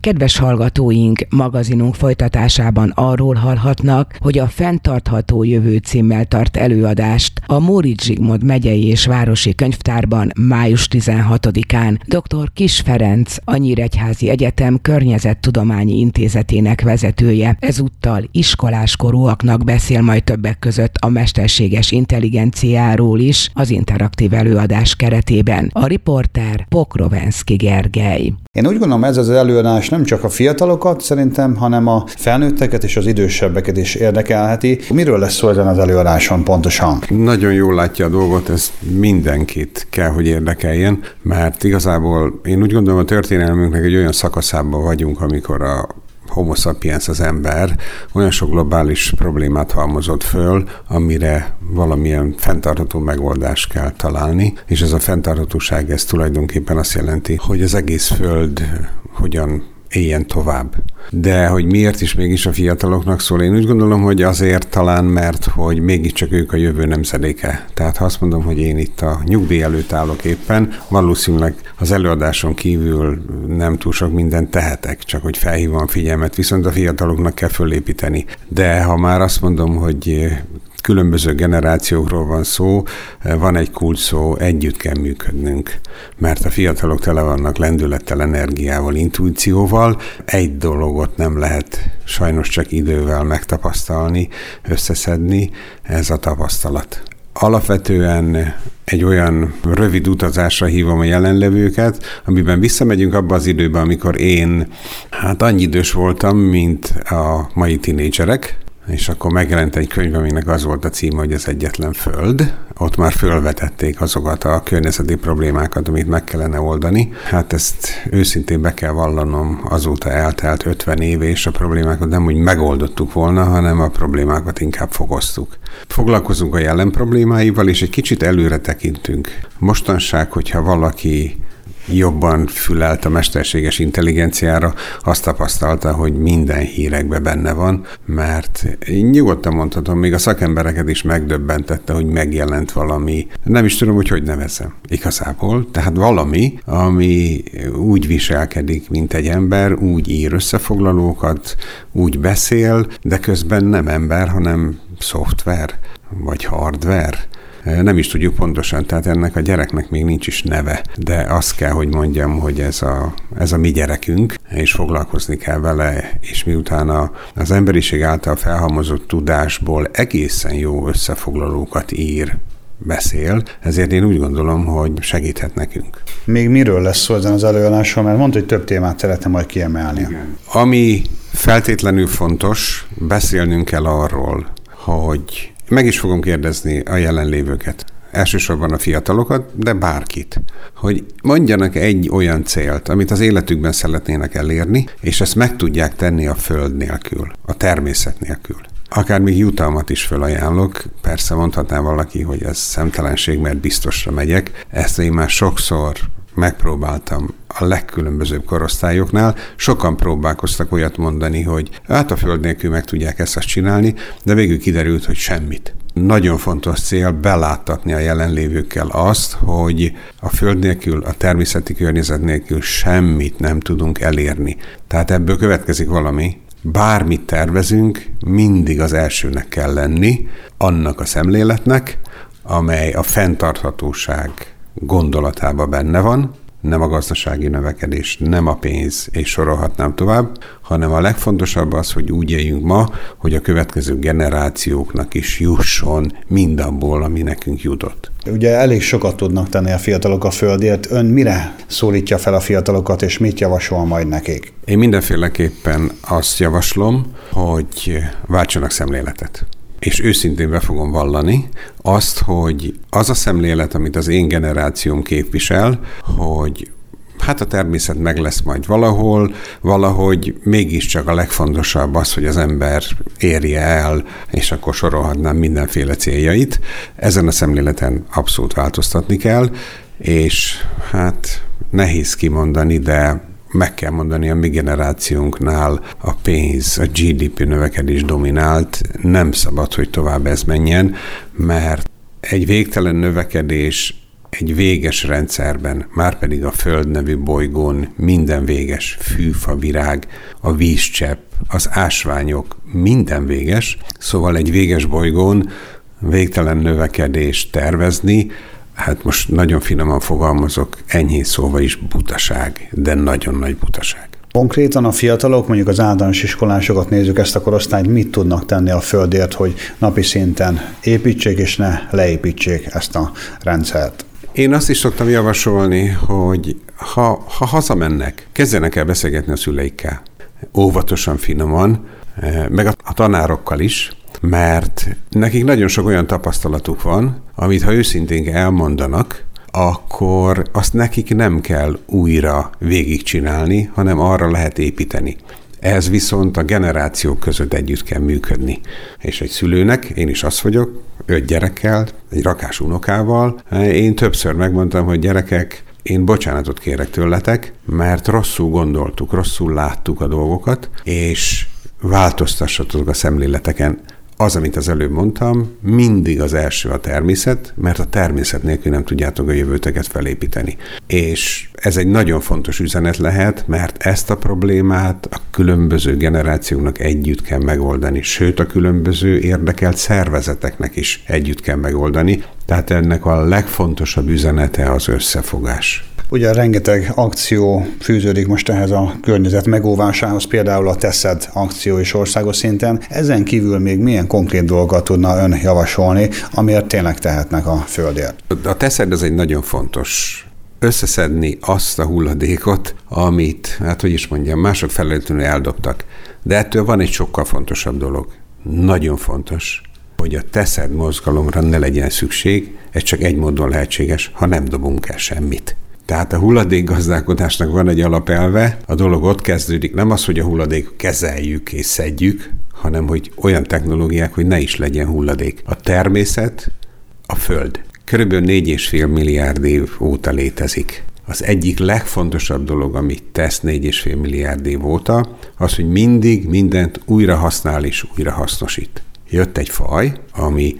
Kedves hallgatóink, magazinunk folytatásában arról hallhatnak, hogy a Fenntartható Jövő címmel tart előadást a Móricz Zsigmond megyei és városi könyvtárban május 16-án dr. Kiss Ferenc, a Nyíregyházi Egyetem Környezettudományi Intézetének vezetője. Ezúttal iskoláskorúaknak beszél majd többek között a mesterséges intelligenciáról is az interaktív előadás keretében. A riporter Pokrovenszky Gergely. Én úgy gondolom, ez az előadás nem csak a fiatalokat szerintem, hanem a felnőtteket és az idősebbeket is érdekelheti. Miről lesz szó ezen az előadáson pontosan? Nagyon jól látja a dolgot, ez mindenkit kell, hogy érdekeljen, mert igazából én úgy gondolom, a történelmünknek egy olyan szakaszában vagyunk, amikor a Homo sapiens, az ember olyan sok globális problémát halmozott föl, amire valamilyen fenntartható megoldást kell találni, és ez a fenntarthatóság, ez tulajdonképpen azt jelenti, hogy az egész Föld hogyan éljen tovább. De hogy miért is mégis a fiataloknak szól? Én úgy gondolom, hogy azért talán, mert hogy mégiscsak ők a jövő nemzedéke. Tehát ha azt mondom, hogy én itt a nyugdíj előtt állok éppen, valószínűleg az előadáson kívül nem túl sok mindent tehetek, csak hogy felhívom figyelmet, viszont a fiataloknak kell fölépíteni. De ha már azt mondom, hogy különböző generációkról van szó, van egy kulcsszó, együtt kell működnünk, mert a fiatalok tele vannak lendülettel, energiával, intuícióval. Egy dologot nem lehet sajnos csak idővel megtapasztalni, összeszedni, ez a tapasztalat. Alapvetően egy olyan rövid utazásra hívom a jelenlevőket, amiben visszamegyünk abba az időbe, amikor én annyi idős voltam, mint a mai tinédzserek, és akkor megjelent egy könyv, aminek az volt a címe, hogy az egyetlen föld. Ott már fölvetették azokat a környezeti problémákat, amit meg kellene oldani. Hát ezt őszintén be kell vallanom, azóta eltelt 50 év, és a problémákat nem úgy megoldottuk volna, hanem a problémákat inkább fokoztuk. Foglalkozunk a jelen problémáival, és egy kicsit előre tekintünk. Mostanság, hogyha valaki jobban fülelt a mesterséges intelligenciára, azt tapasztalta, hogy minden hírekben benne van, mert nyugodtan mondhatom, még a szakembereket is megdöbbentette, hogy megjelent valami, nem is tudom, hogy nevezem igazából, tehát valami, ami úgy viselkedik, mint egy ember, úgy ír összefoglalókat, úgy beszél, de közben nem ember, hanem szoftver, vagy hardware. Nem is tudjuk pontosan, tehát ennek a gyereknek még nincs is neve, de azt kell, hogy mondjam, hogy ez a mi gyerekünk, és foglalkozni kell vele, és miután az emberiség által felhalmozott tudásból egészen jó összefoglalókat ír, beszél, ezért én úgy gondolom, hogy segíthet nekünk. Még miről lesz szó ezen az előadáson, mert mondta, hogy több témát szeretne majd kiemelni. Igen. Ami feltétlenül fontos, beszélnünk kell arról, hogy meg is fogom kérdezni a jelenlévőket, elsősorban a fiatalokat, de bárkit, hogy mondjanak egy olyan célt, amit az életükben szeretnének elérni, és ezt meg tudják tenni a föld nélkül, a természet nélkül. Akár még jutalmat is fölajánlok, persze mondhatná valaki, hogy ez szemtelenség, mert biztosra megyek, ezt én már sokszor megpróbáltam a legkülönbözőbb korosztályoknál. Sokan próbálkoztak olyat mondani, hogy hát a föld nélkül meg tudják ezt csinálni, de végül kiderült, hogy semmit. Nagyon fontos cél beláttatni a jelenlévőkkel azt, hogy a föld nélkül, a természeti környezet nélkül semmit nem tudunk elérni. Tehát ebből következik valami. Bármit tervezünk, mindig az elsőnek kell lenni, annak a szemléletnek, amely a fenntarthatóság gondolatában benne van, nem a gazdasági növekedés, nem a pénz, és sorolhatnám tovább, hanem a legfontosabb az, hogy úgy éljünk ma, hogy a következő generációknak is jusson mindabból, ami nekünk jutott. Ugye elég sokat tudnak tenni a fiatalok a földért. Ön mire szólítja fel a fiatalokat, és mit javasol majd nekik? Én mindenféleképpen azt javaslom, hogy váltsanak szemléletet. És őszintén be fogom vallani azt, hogy az a szemlélet, amit az én generációm képvisel, hogy hát a természet meg lesz majd valahol, valahogy mégiscsak a legfontosabb az, hogy az ember érje el, és akkor sorolhatnám mindenféle céljait. Ezen a szemléleten abszolút változtatni kell, és hát nehéz kimondani, de meg kell mondani, a mi generációnknál a pénz, a GDP növekedés dominált, nem szabad, hogy tovább ez menjen, mert egy végtelen növekedés egy véges rendszerben, márpedig a Föld nevű bolygón minden véges, fűfa, virág, a vízcsepp, az ásványok, minden véges, szóval egy véges bolygón végtelen növekedést tervezni, hát most nagyon finoman fogalmazok, enyhén szóval is butaság, de nagyon nagy butaság. Konkrétan a fiatalok, mondjuk az általános iskolásokat nézzük, ezt a korosztályt mit tudnak tenni a Földért, hogy napi szinten építsék és ne leépítsék ezt a rendszert? Én azt is szoktam javasolni, hogy ha hazamennek, kezdjenek el beszélgetni a szüleikkel. Óvatosan, finoman, meg a tanárokkal is, mert nekik nagyon sok olyan tapasztalatuk van, amit ha őszintén elmondanak, akkor azt nekik nem kell újra végigcsinálni, hanem arra lehet építeni. Ez viszont a generációk között együtt kell működni. És egy szülőnek, én is az vagyok, 5 gyerekkel, egy rakás unokával, én többször megmondtam, hogy gyerekek, én bocsánatot kérek tőletek, mert rosszul gondoltuk, rosszul láttuk a dolgokat, és változtassatok a szemléleteken. Az, amit az előbb mondtam, mindig az első a természet, mert a természet nélkül nem tudjátok a jövőteket felépíteni. És ez egy nagyon fontos üzenet lehet, mert ezt a problémát a különböző generációknak együtt kell megoldani, sőt a különböző érdekelt szervezeteknek is együtt kell megoldani. Tehát ennek a legfontosabb üzenete az összefogás. Ugye rengeteg akció fűződik most ehhez a környezet megóvásához, például a Teszed akció is országos szinten. Ezen kívül még milyen konkrét dolgokat tudna ön javasolni, amiért tényleg tehetnek a Földért? A Teszed ez egy nagyon fontos. Összeszedni azt a hulladékot, amit, mások felelőtlenül eldobtak. De ettől van egy sokkal fontosabb dolog. Nagyon fontos, hogy a Teszed mozgalomra ne legyen szükség, ez csak egy módon lehetséges, ha nem dobunk el semmit. Tehát a hulladékgazdálkodásnak van egy alapelve, a dolog ott kezdődik, nem az, hogy a hulladék kezeljük és szedjük, hanem hogy olyan technológiák, hogy ne is legyen hulladék. A természet, a Föld körülbelül 4,5 milliárd év óta létezik. Az egyik legfontosabb dolog, amit tesz 4,5 milliárd év óta, az, hogy mindig mindent újra használ és újra hasznosít. Jött egy faj, ami,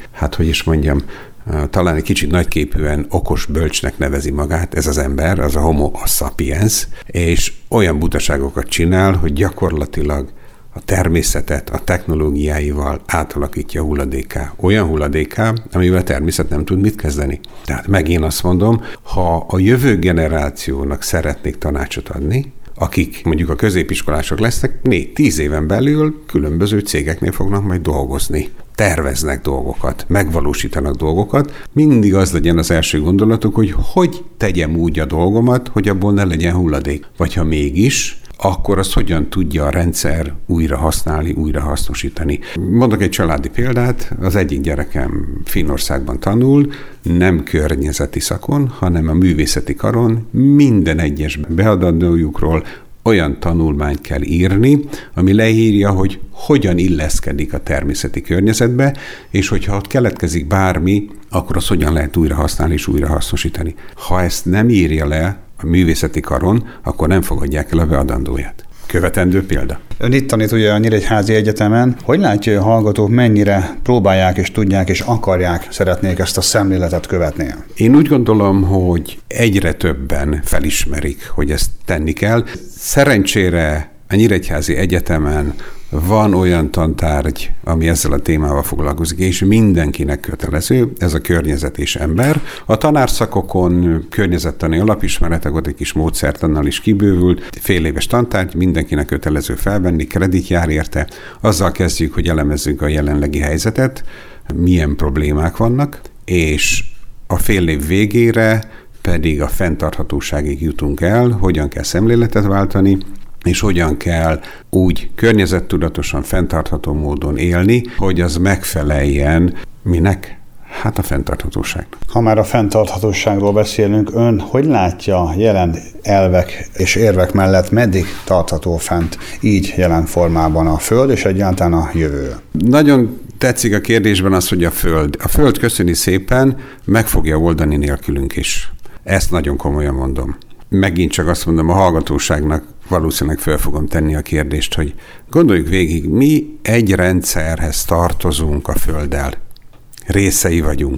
talán egy kicsit nagyképűen okos bölcsnek nevezi magát, ez az ember, az a Homo sapiens, és olyan butaságokat csinál, hogy gyakorlatilag a természetet a technológiáival átalakítja hulladékká. Olyan hulladékká, amivel a természet nem tud mit kezdeni. Tehát megint azt mondom, ha a jövő generációnak szeretnék tanácsot adni, akik mondjuk a középiskolások lesznek, 4-10 éven belül különböző cégeknél fognak majd dolgozni. Terveznek dolgokat, megvalósítanak dolgokat, mindig az legyen az első gondolatuk, hogy tegyem úgy a dolgomat, hogy abból ne legyen hulladék. Vagy ha mégis, akkor azt hogyan tudja a rendszer újra használni, újra hasznosítani. Mondok egy családi példát, az egyik gyerekem Finnországban tanul, nem környezeti szakon, hanem a művészeti karon minden egyes beadandójukról olyan tanulmányt kell írni, ami leírja, hogy hogyan illeszkedik a természeti környezetbe, és hogyha ott keletkezik bármi, akkor azt hogyan lehet újra használni és újra hasznosítani. Ha ezt nem írja le a művészeti karon, akkor nem fogadják el a beadandóját. Követendő példa. Ön itt tanít ugye a Nyíregyházi Egyetemen. Hogy látja, a hallgatók mennyire próbálják és tudják és akarják, szeretnék ezt a szemléletet követni? Én úgy gondolom, hogy egyre többen felismerik, hogy ezt tenni kell. Szerencsére a Nyíregyházi Egyetemen van olyan tantárgy, ami ezzel a témával foglalkozik, és mindenkinek kötelező, ez a környezet és ember. A tanárszakokon környezettani alapismeretek, ott egy kis módszertannal is kibővült, fél éves tantárgy, mindenkinek kötelező felvenni, kredit jár érte. Azzal kezdjük, hogy elemezzük a jelenlegi helyzetet, milyen problémák vannak, és a fél év végére pedig a fenntarthatóságig jutunk el, hogyan kell szemléletet váltani, és hogyan kell úgy környezettudatosan, fenntartható módon élni, hogy az megfeleljen minek? Hát a fenntarthatóságnak. Ha már a fenntarthatóságról beszélünk, ön hogy látja jelen elvek és érvek mellett meddig tartható fent így jelen formában a Föld és egyáltalán a jövő? Nagyon tetszik a kérdésben az, hogy a Föld. A Föld, köszöni szépen, meg fogja oldani nélkülünk is. Ezt nagyon komolyan mondom. Megint csak azt mondom, a hallgatóságnak valószínűleg fel fogom tenni a kérdést, hogy gondoljuk végig, mi egy rendszerhez tartozunk a Földdel. Részei vagyunk.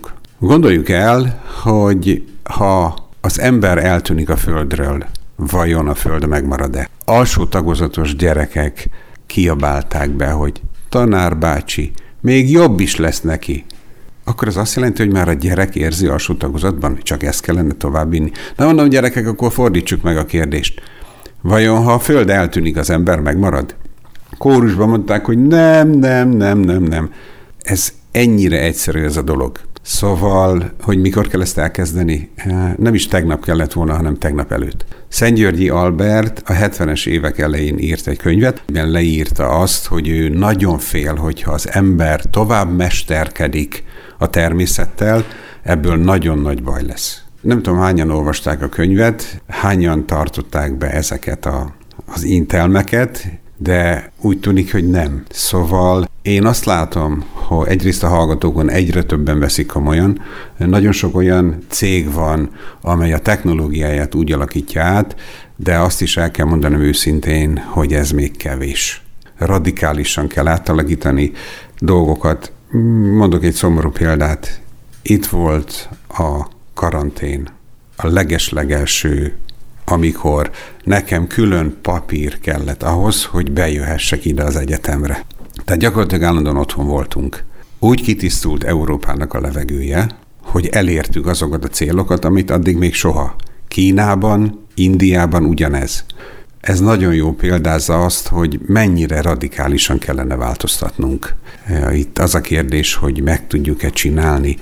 Gondoljuk el, hogy ha az ember eltűnik a Földről, vajon a Föld megmarad-e? Alsó tagozatos gyerekek kiabálták be, hogy tanár bácsi, még jobb is lesz neki. Akkor ez azt jelenti, hogy már a gyerek érzi alsó tagozatban, csak ezt kellene továbbvinni. Na mondom, gyerekek, akkor fordítsuk meg a kérdést. Vajon ha a Föld eltűnik, az ember megmarad? Kórusban mondták, hogy nem. Ez ennyire egyszerű ez a dolog. Szóval, hogy mikor kell ezt elkezdeni? Nem is tegnap kellett volna, hanem tegnap előtt. Szentgyörgyi Albert a 70-es évek elején írt egy könyvet, amiben leírta azt, hogy ő nagyon fél, hogyha az ember tovább mesterkedik a természettel, ebből nagyon nagy baj lesz. Nem tudom, hányan olvasták a könyvet, hányan tartották be ezeket az intelmeket, de úgy tűnik, hogy nem. Szóval én azt látom, hogy egyrészt a hallgatókon egyre többen veszik komolyan. Nagyon sok olyan cég van, amely a technológiáját úgy alakítja át, de azt is el kell mondanom őszintén, hogy ez még kevés. Radikálisan kell átalakítani dolgokat. Mondok egy szomorú példát. Itt volt a karantén, a legeslegelső, amikor nekem külön papír kellett ahhoz, hogy bejöhessek ide az egyetemre. Tehát gyakorlatilag állandóan otthon voltunk. Úgy kitisztult Európának a levegője, hogy elértük azokat a célokat, amit addig még soha. Kínában, Indiában ugyanez. Ez nagyon jó példázza azt, hogy mennyire radikálisan kellene változtatnunk. Itt az a kérdés, hogy meg tudjuk-e csinálni.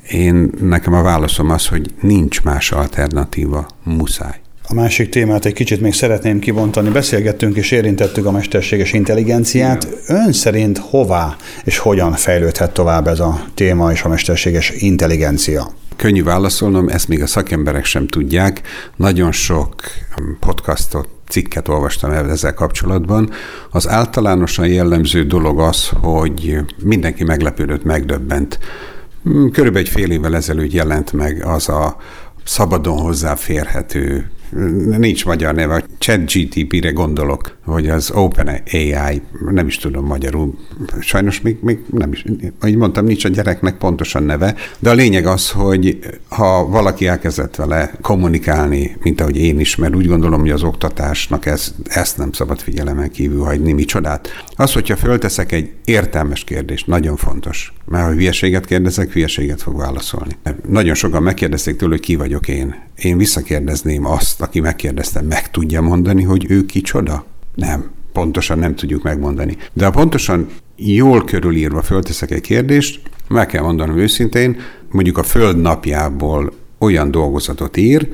Nekem a válaszom az, hogy nincs más alternatíva, muszáj. A másik témát egy kicsit még szeretném kibontani. Beszélgettünk és érintettük a mesterséges intelligenciát. Ön szerint hová és hogyan fejlődhet tovább ez a téma és a mesterséges intelligencia? Könnyű válaszolnom, ezt még a szakemberek sem tudják. Nagyon sok podcastot, cikket olvastam ezzel kapcsolatban. Az általánosan jellemző dolog az, hogy mindenki meglepődött, megdöbbent. Körülbelül egy fél évvel ezelőtt jelent meg az a szabadon hozzáférhető, nincs magyar neve, a ChatGPT-re gondolok, vagy az OpenAI, nem is tudom magyarul, sajnos még nem is, ahogy mondtam, nincs a gyereknek pontosan neve, de a lényeg az, hogy ha valaki elkezdett vele kommunikálni, mint ahogy én is, mert úgy gondolom, hogy az oktatásnak ezt nem szabad figyelemen kívül hagyni, micsodát. Az, hogyha fölteszek egy értelmes kérdést, nagyon fontos, mert ha hülyeséget kérdezek, hülyeséget fog válaszolni. Nagyon sokan megkérdezték tőle, hogy ki vagyok én. Én visszakérdezném azt, aki megkérdezte, meg tudja mondani, hogy ő kicsoda? Nem. Pontosan nem tudjuk megmondani. De ha pontosan jól körülírva fölteszek egy kérdést, meg kell mondanom őszintén, mondjuk a Föld napjából olyan dolgozatot ír,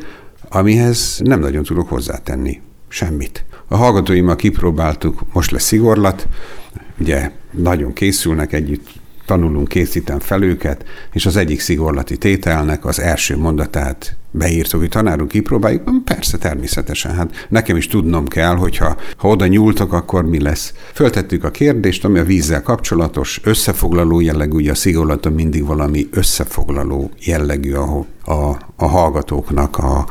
amihez nem nagyon tudok hozzátenni semmit. A hallgatóimmal kipróbáltuk, most lesz szigorlat, ugye nagyon készülnek együtt, tanulunk, készítem fel őket, és az egyik szigorlati tételnek az első mondatát beírtuk, hogy tanárunk kipróbáljuk, persze, természetesen, hát nekem is tudnom kell, hogyha oda nyúltok, akkor mi lesz. Föltettük a kérdést, ami a vízzel kapcsolatos, összefoglaló jellegű, ugye a szigorlaton mindig valami összefoglaló jellegű a hallgatóknak a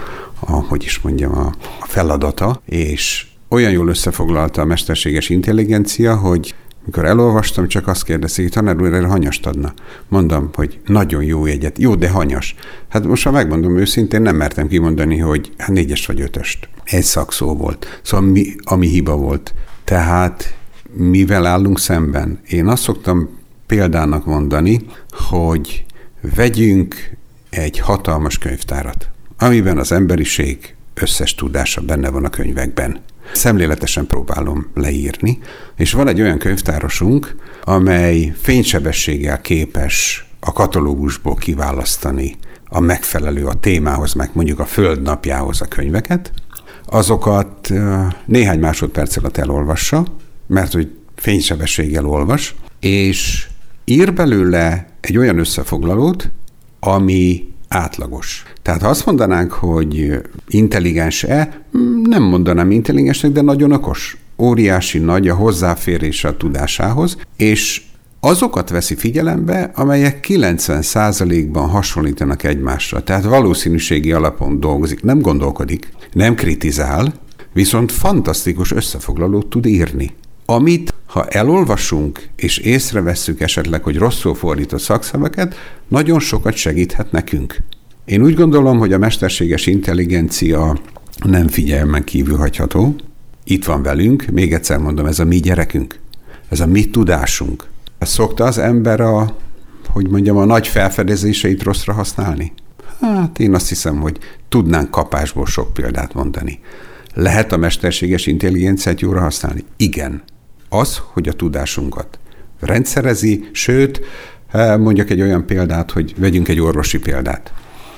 feladata, és olyan jól összefoglalta a mesterséges intelligencia, hogy mikor elolvastam, csak azt kérdezik, hogy tanár úr, erre hanyast adna. Mondom, hogy nagyon jó jegyet. Jó, de hanyas. Hát most, ha megmondom őszintén, nem mertem kimondani, hogy 4-est vagy 5-öst. Egy szakszó volt. Szóval ami hiba volt. Tehát mivel állunk szemben? Én azt szoktam példának mondani, hogy vegyünk egy hatalmas könyvtárat, amiben az emberiség összes tudása benne van a könyvekben. Szemléletesen próbálom leírni, és van egy olyan könyvtárosunk, amely fénysebességgel képes a katalógusból kiválasztani a megfelelő a témához, meg mondjuk a Föld napjához a könyveket, azokat néhány másodperc alatt elolvassa, mert hogy fénysebességgel olvas, és ír belőle egy olyan összefoglalót, ami átlagos. Tehát ha azt mondanánk, hogy intelligens-e, nem mondanám intelligensnek, de nagyon okos. Óriási nagy a hozzáférése a tudásához, és azokat veszi figyelembe, amelyek 90%-ban hasonlítanak egymásra. Tehát valószínűségi alapon dolgozik, nem gondolkodik, nem kritizál, viszont fantasztikus összefoglalót tud írni. amit ha elolvasunk, és észrevesszük esetleg, hogy rosszul fordított szakszaveket, nagyon sokat segíthet nekünk. Én úgy gondolom, hogy a mesterséges intelligencia nem figyelmen kívül hagyható. Itt van velünk, még egyszer mondom, ez a mi gyerekünk, ez a mi tudásunk. Ezt szokta az ember a nagy felfedezéseit rosszra használni? Hát én azt hiszem, hogy tudnánk kapásból sok példát mondani. Lehet a mesterséges intelligenciát jóra használni? Igen. Az, hogy a tudásunkat rendszerezi, sőt, mondjak egy olyan példát, hogy vegyünk egy orvosi példát.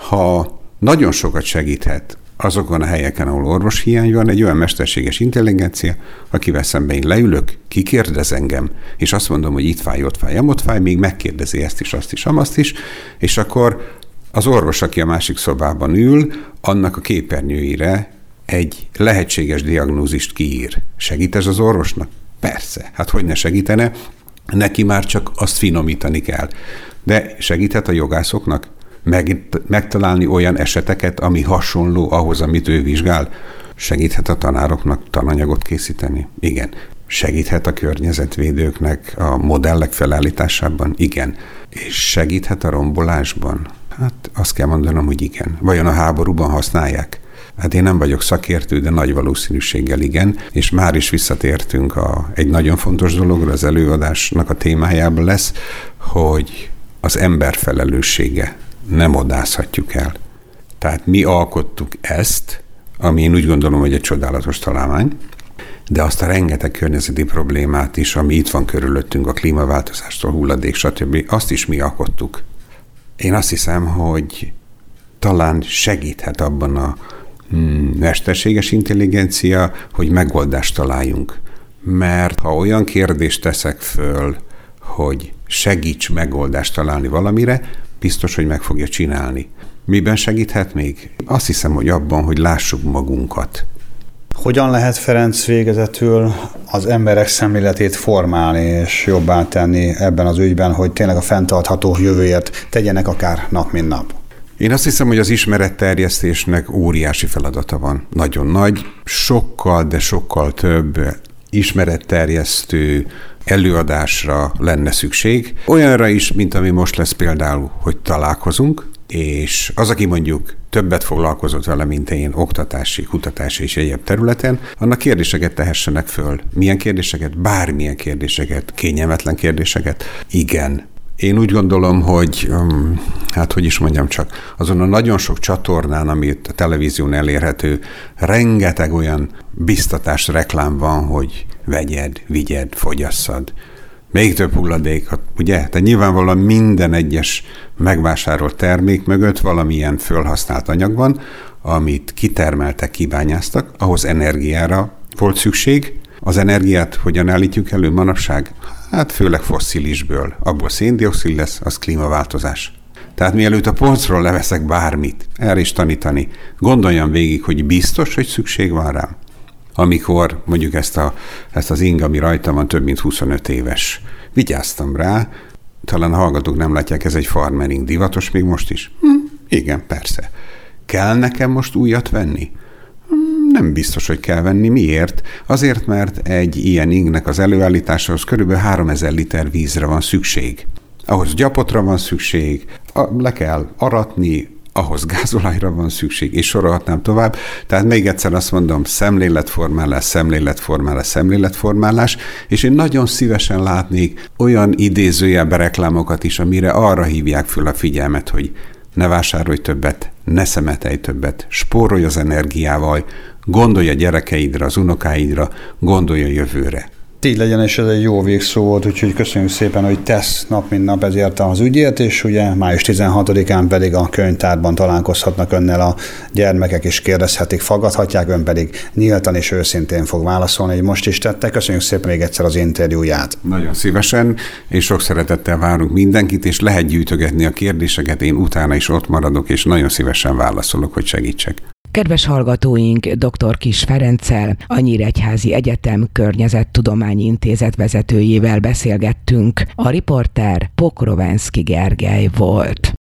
Ha nagyon sokat segíthet azokon a helyeken, ahol orvoshiány van, egy olyan mesterséges intelligencia, akivel szemben én leülök, kikérdez engem, és azt mondom, hogy itt fáj, ott fáj, még megkérdezi ezt is, azt is, amazt is, és akkor az orvos, aki a másik szobában ül, annak a képernyőire egy lehetséges diagnózist kiír. Segít ez az orvosnak? Persze. Hát hogy ne segítene? Neki már csak azt finomítani kell. De segíthet a jogászoknak megtalálni olyan eseteket, ami hasonló ahhoz, amit ő vizsgál? Segíthet a tanároknak tananyagot készíteni? Igen. Segíthet a környezetvédőknek a modellek felállításában? Igen. És segíthet a rombolásban? Hát azt kell mondanom, hogy igen. Vajon a háborúban használják? Hát én nem vagyok szakértő, de nagy valószínűséggel igen, és már is visszatértünk egy nagyon fontos dologra, az előadásnak a témájában lesz, hogy az ember felelőssége nem odázhatjuk el. Tehát mi alkottuk ezt, ami én úgy gondolom, hogy egy csodálatos találmány, de azt a rengeteg környezeti problémát is, ami itt van körülöttünk, a klímaváltozástól, hulladék, stb., azt is mi alkottuk. Én azt hiszem, hogy talán segíthet abban a mesterséges intelligencia, hogy megoldást találjunk. Mert ha olyan kérdést teszek föl, hogy segíts megoldást találni valamire, biztos, hogy meg fogja csinálni. Miben segíthet még? Azt hiszem, hogy abban, hogy lássuk magunkat. Hogyan lehet, Ferenc, végezetül az emberek szemléletét formálni és jobbá tenni ebben az ügyben, hogy tényleg a fenntartható jövőért tegyenek akár nap mint nap? Én azt hiszem, hogy az ismeretterjesztésnek óriási feladata van. Nagyon nagy, sokkal, de sokkal több ismeretterjesztő előadásra lenne szükség. Olyanra is, mint ami most lesz például, hogy találkozunk, és az, aki mondjuk többet foglalkozott vele, mint én, oktatási, kutatási és egyéb területen, annak kérdéseket tehessenek föl. Milyen kérdéseket? Bármilyen kérdéseket, kényelmetlen kérdéseket. Igen. Én úgy gondolom, hogy, azon a nagyon sok csatornán, amit a televízión elérhető, rengeteg olyan biztatás, reklám van, hogy vegyed, vigyed, fogyasszad. Még több hulladék, ugye? Tehát nyilvánvalóan minden egyes megvásárolt termék mögött valamilyen fölhasznált anyag van, amit kitermeltek, kibányáztak, ahhoz energiára volt szükség. Az energiát hogyan állítjuk elő manapság? Hát főleg fosszilisből. Abból széndioxid lesz, az klímaváltozás. Tehát mielőtt a polcról leveszek bármit, erre is tanítani, gondoljam végig, hogy biztos, hogy szükség van rám. Amikor mondjuk ezt az ing, ami rajtam van, több mint 25 éves. Vigyáztam rá, talán a hallgatók nem látják, ez egy farmering, divatos még most is. Igen, persze. Kell nekem most újat venni? Nem biztos, hogy kell venni. Miért? Azért, mert egy ilyen ingnek az előállításához kb. 3000 liter vízre van szükség. Ahhoz gyapotra van szükség, le kell aratni, ahhoz gázolajra van szükség, és sorolhatnám tovább. Tehát még egyszer azt mondom, szemléletformálás, és én nagyon szívesen látnék olyan idézőjelbe reklámokat is, amire arra hívják föl a figyelmet, hogy ne vásárolj többet, ne szemetelj többet, spórolj az energiával, gondolj a gyerekeidre, az unokáidra, gondolj a jövőre. Így legyen, és ez egy jó végszó volt, úgyhogy köszönjük szépen, hogy tesz nap mint nap ezért az ügyért, és ugye május 16-án pedig a könyvtárban találkozhatnak önnel a gyermekek, és kérdezhetik, faggathatják, ön pedig nyíltan és őszintén fog válaszolni, hogy most is tette. Köszönjük szépen még egyszer az interjúját. Nagyon szívesen, és sok szeretettel várunk mindenkit, és lehet gyűjtögetni a kérdéseket, én utána is ott maradok, és nagyon szívesen válaszolok, hogy segítsek. Kedves hallgatóink, dr. Kiss Ferenccel, a Nyíregyházi Egyetem Környezettudományi Intézet vezetőjével beszélgettünk. A riporter Pokrovenszky Gergely volt.